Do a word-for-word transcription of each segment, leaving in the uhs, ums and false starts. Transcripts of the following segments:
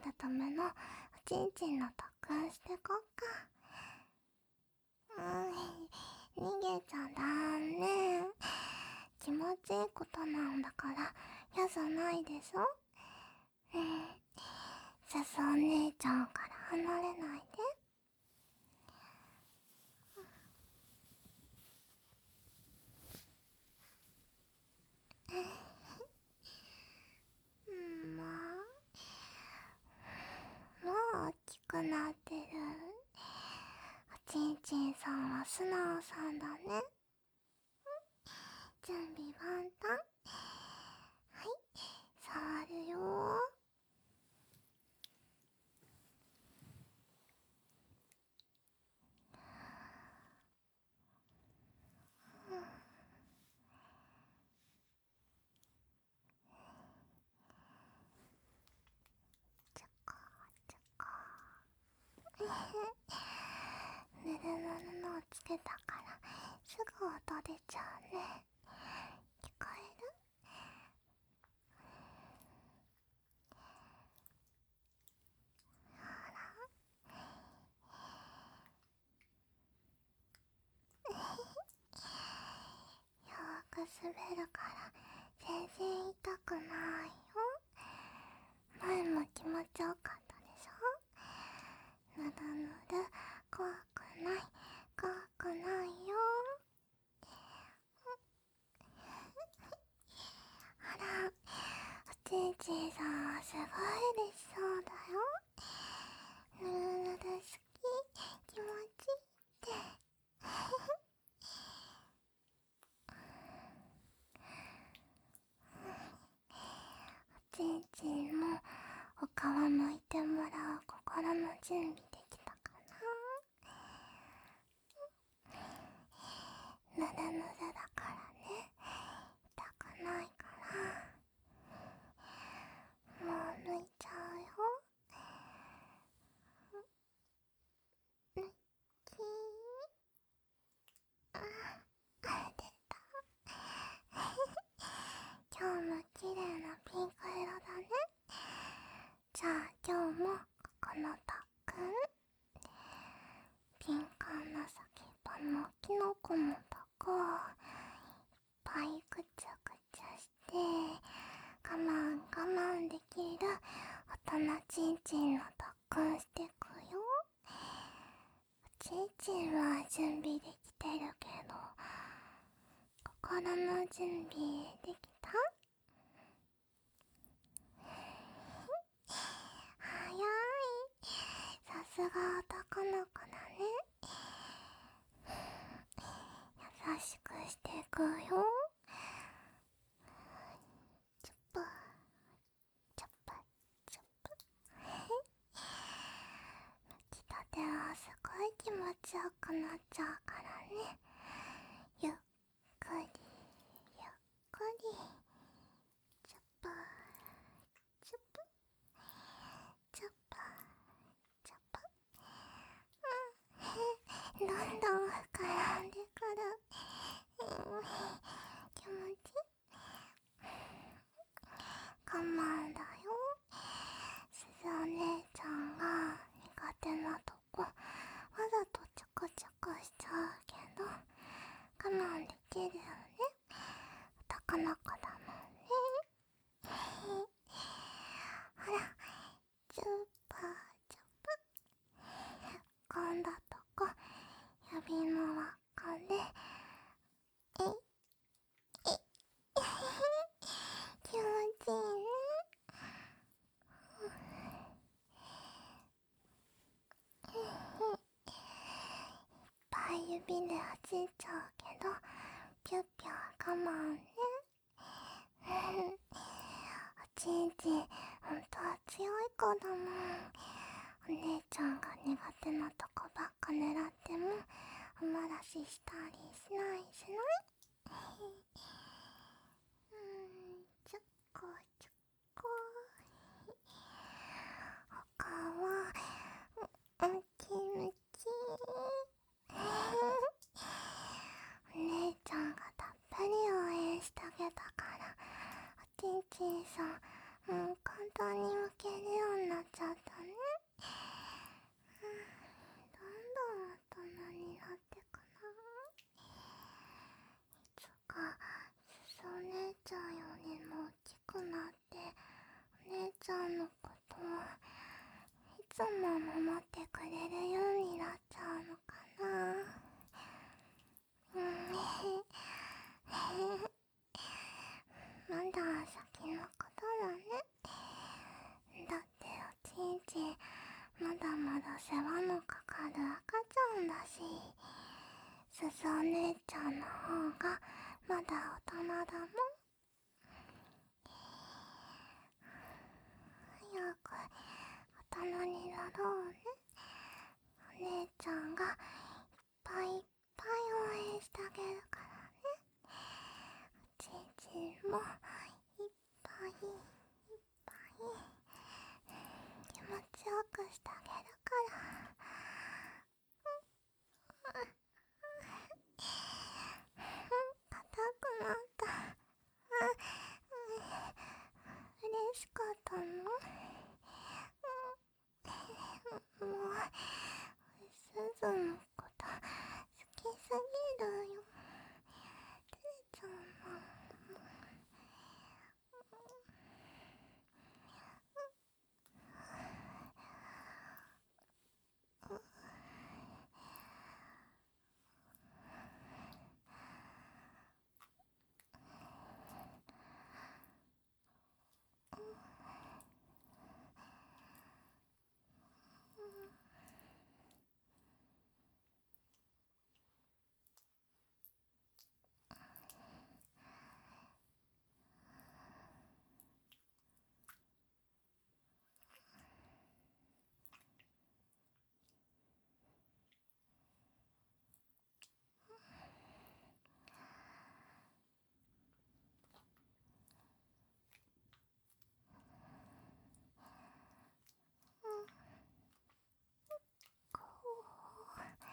るためのおちんちんの特訓してこっか。うーん、逃げちゃダメ。気持ちいいことなんだから嫌じゃないでしょ。うん、さすお姉ちゃんから離れないで。うん、まあもう大きくなってる。おちんちんさんは素直さんだね。準備万端。はい、触るよー。ちょこちょこ。ぬるぬるのをつけたからすぐ音出ちゃうね。聞こえる？ほら。よーく滑るから全然痛くないよ。前も気持ちよかったでしょ。ぬるぬる、怖くない、怖くないよ。あら、おちんちんさんはすごい嬉しそうだよ。ぬるぬる好き、気持ちいいって。おちんちんもお皮むいてもらう心の準備できたかな。ぬるぬるだからね、痛くないから、もう抜いちゃうよ。抜きー。あ、出た。今日も綺麗なピンク色だね。じゃあ今日もここの特訓、ピンクの先っぽのキノコのとこをいっぱいぐちゃぐちゃして我慢我慢できる大人ちんちんの特訓してくよ。おちんちんは準備できてるけど心の準備できた？早い。さすが男の子だね。優しくしていくよ。チュップチュップチュップ。抜きたてはすごい気持ちよくなっちゃうからね。ゆっくりゆっくり。チュップチュップチュップチュップ。うん、どんどん膨らんでくる。うん、気持ちいい。我慢だよ。すずお姉ちゃんが苦手なとこわざとちょこちょこしちゃうけど我慢できるよね。男の子だもんね。ほら、チュッパーチュッパー。へっこんだとこ指の輪っかでえいえい気持ちいいね。いっぱい指ではじいちゃうけどピュッピュは我慢ね。おちんちんほんとは強い子だもん。お姉ちゃんが苦手なとこばっか狙ってもお漏らししたりしないしない。うーん、ちょこちょこ。他はムキムキ。お姉ちゃんがたっぷり応援してあげたからおちんちんさん、うん、簡単にむけるようになっちゃっちゃんのことをいつも守ってくれるようになっちゃうのかな。うんまだ先のことだね。だっておちんちんまだまだ世話のかかる赤ちゃんだし、すずお姉ちゃんの方がまだ大人だもん。早く大人になろうね。お姉ちゃんがいっぱいいっぱい応援してあげるからね。おちんちんもいっぱいいっぱい気持ちよくしてあげるから。硬くなった。嬉しかったの？もうすずのこと好きすぎるよ。てーちゃんもこうこれ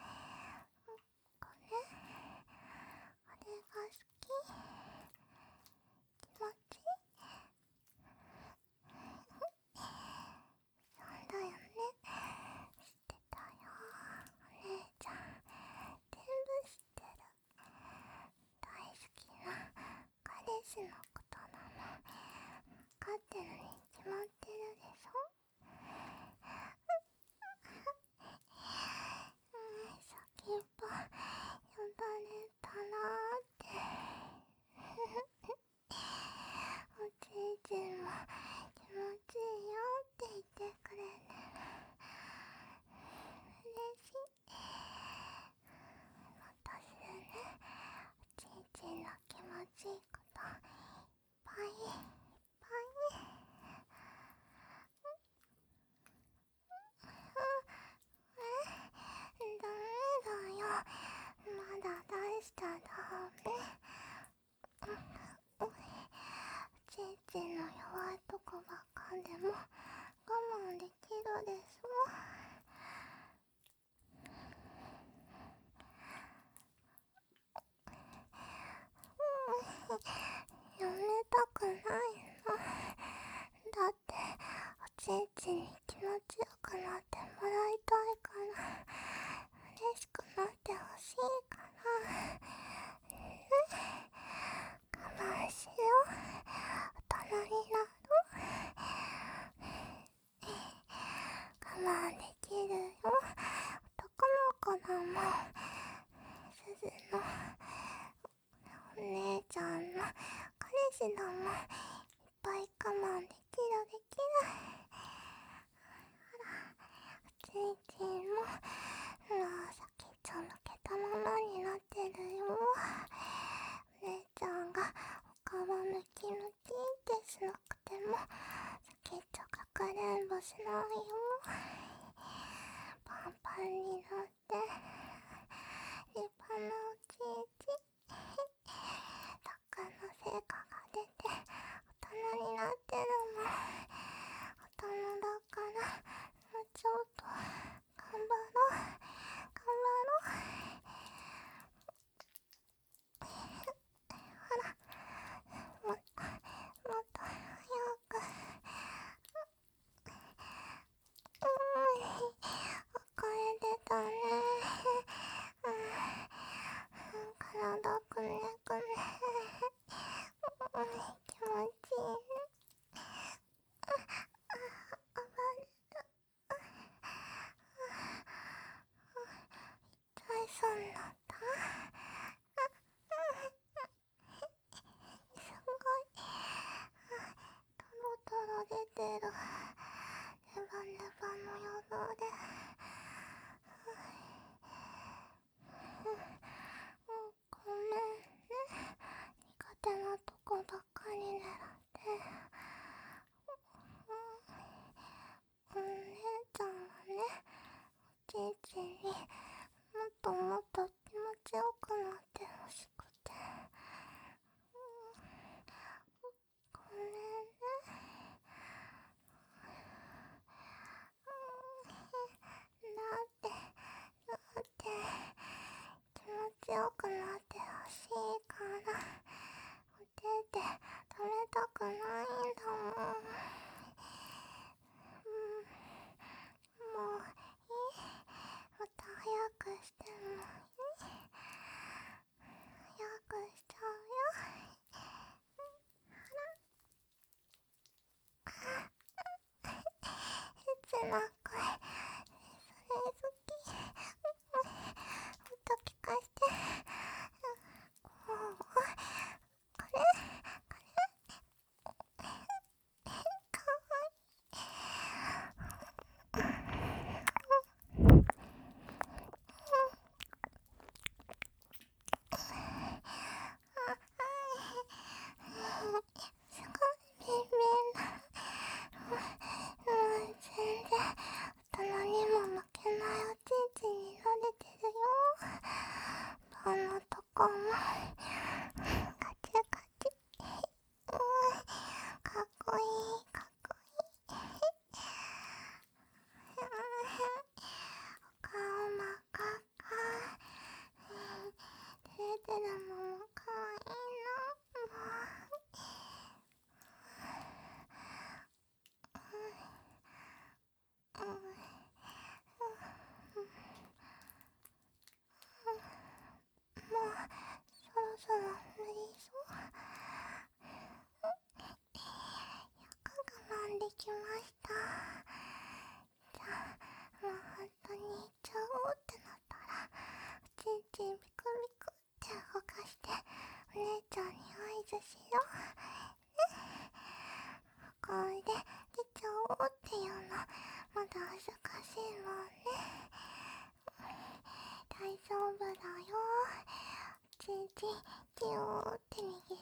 あれが好き？気持ちいい？そうだよね。知ってたよ。お姉ちゃん全部知ってる。大好きな彼氏のことなの分かってるに決まってるでしょ。先っぽよだれたらーっておちんちんも気持ちいいよって言ってくれる。嬉しい。私ね、おちんちんの気持ちいいこといっぱいいっぱい。ダメだよ。まだ出しちゃダメ。おちんちんの弱いとこばっかでも我慢できるでしょ。やめたくないの。だっておちんちんに気持ちよくなってもらいたいから、嬉しくなってほしいから、ね、我慢しよう。大人になろう。我慢できるよ。男の子だもん。すずのお姉ちゃんの彼氏だもん。いっぱい我慢できるできる。ほら、おちんちんも先っちょ抜けたままになってるよ。お姉ちゃんがお顔ムキムキってしなくても先っちょかくれんぼしないよ。パンパンになって立派なおちんちん。たくんの成果が出て大人になってるもん。大人だからもうちょっと頑張ろう頑張ろう。ほら、もっともっと早く。うん、遅れてたね。うん、体くねくね。うん、気持ちいいね。 なとこばっかり狙って、お姉ちゃんはね、おちんちんにもっともっと気持ちよくなってほしくて、ごめんね。だってだって気持ちよくなってほしいからお手手食べたくないんだもん。うん、もういい？また早くしてもいい？早くしちゃうよ。エッチな声、それ好き。もっと聞かして。こう、これ、これ、かわいい。すごい便利だ。もう全然大人にも負けないおちんちんになれてるよ。どのとこもカチカチ。うん、かっこいいかっこいい。お顔真っ赤っか。照れてるのもかわいいな。もう、うん、うん、もうそろそろ無理そう。よく我慢できました。じゃあもう本当に行っちゃおうってなったらおちんちんビクビクって動かしてお姉ちゃんに合図しようね。これで出ちゃおうっていうのまだ恥ずかしいもんね。大丈夫だよ。ちんちんギューって握